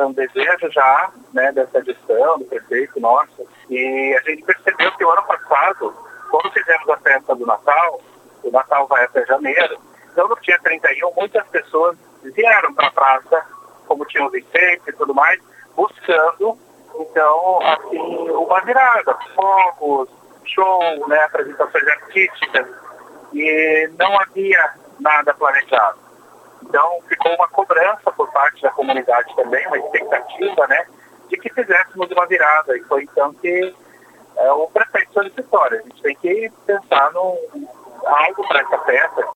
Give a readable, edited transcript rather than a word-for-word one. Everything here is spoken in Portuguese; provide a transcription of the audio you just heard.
era um desejo já, né, dessa gestão, do prefeito nosso, e a gente percebeu que o ano passado, quando fizemos a festa do Natal, o Natal vai até janeiro, então no dia 31 muitas pessoas vieram para a praça, como tinham os enfeites e tudo mais, buscando, então, assim, uma virada, fogos, show, né, apresentações artísticas, e não havia nada planejado. Então, ficou uma cobrança por parte da comunidade também, uma expectativa, né, de que fizéssemos uma virada. E foi então que o prefeito solicitou. A gente tem que pensar num algo para essa festa.